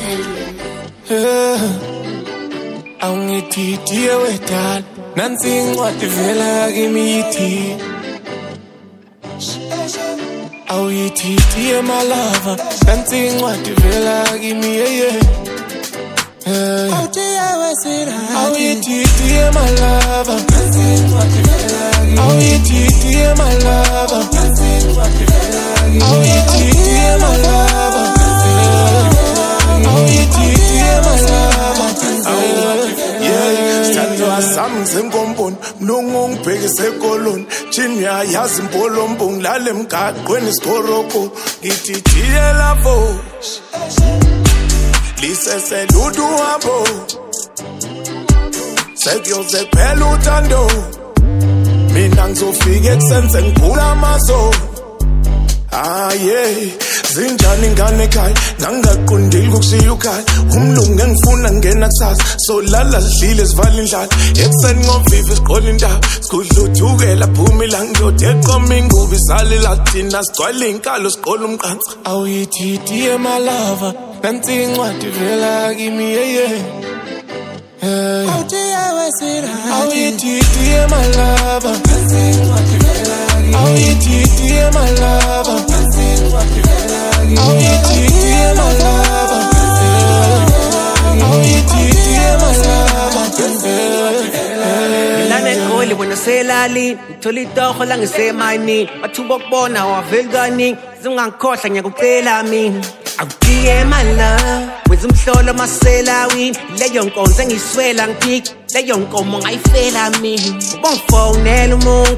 Awungithithi wedala nansi incwadi vela kimi yithi awuyithithi emalava nansi incwadi vela kimi awuyithithi emalava nansi incwadi vela kimi awuyithithi emalava nansi incwadi vela kimi awuyithithi emalava awuyithithi emalava Standwa sami zenkomponi mlungu ngibhekise koloni chini yazi impolombo ngilale emgaqweni isikoroko ngithi thiyela vo liseseludu wabo sekuyoze kuphela uthando mina ngizofika ekusenze ngiphula amazo zinjani ingane ekhaya ngangaqondile ukushiya ukhaya umlungu engifuna ngena kusasa solala sidlile sivala indlala ekuseni ngoviva siqola indaba sikudla uthukela phuma ilanga ndoda eqoma ingubo isale lathina sigcwala inkalo siqola umqansa awuyithithi emalava nansi incwadi vela kimi awuyithithi emalava nansi incwadi vela kimi awuyithithi emalava nansi incwadi vela kimi awuyithithi emalava awuyithithi emalava lana egoli wena selali ngithola itoho la ngisemayini bathuba ukubona waveli kaningi zingangikhohlwa ngiyakucela mina awudiye mala wenza umhlolo maselawini leyo nkonzo engiyiswela ngiphiki leyo nkomo ngayifela mina ubongifonela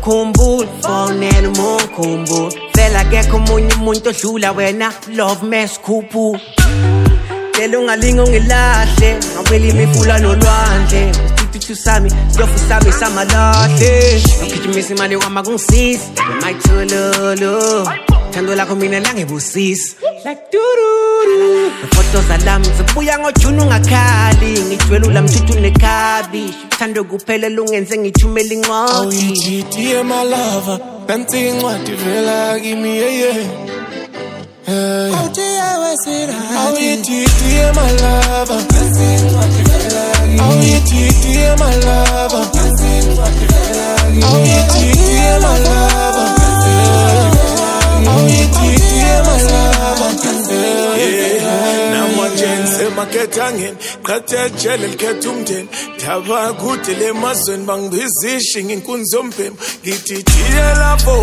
umukhumbula vela kekho omunye umuntu odlula wena love mess khuphu Telo ungalinga ungilahle ngawela imifula nolwandle isituthu sami siyofu sami samalahle ngigijimisa imali kwama kungisisi mayithololo thando lakho mina langebusisi like dururu ifoto zalami zibuya ngoJune ungakhali ngijwela ulamthuthu nekhabi thando kuphela ungenze ngithumela incwadi awuyithithi emalava nansi incwadi vela kimi awuyithithi emalava nansi incwadi vela kimi awuyithithi emalava nansi incwadi vela kimi awuyithithi emalava awuyithithi emalava namajense makethangeni qhathe jele likhetha umndeni thaba kude lemazweni bangibizisha inkunzi yompembu ngithi thiyela vo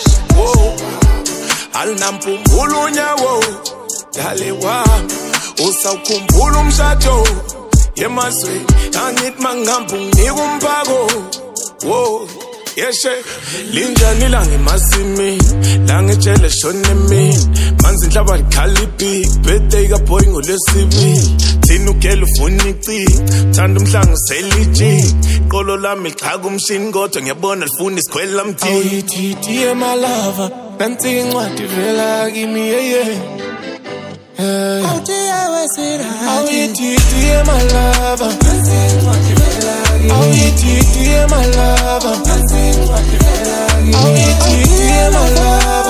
alinampumbulu unyawo dale wami usawukhumbula umshado yemazweni angithi mangihambe unginika umphako yeshe linjani la ngemasimini la ngitshele shone emini manzi inhlaba likhalipi birthday kaboy ngolwesibili thina ugela ufuna iciki thanda umhlangu seliji qolo lami lichaka umshini kodwa ngiyabona lifuna isikhwela mthini awuyithithi emalava nansi incwadi vela kimi awuyithithi emalava nansi incwadi vela kimi awuyithithi emalava nansi incwadi vela kimi awuyithithi emalava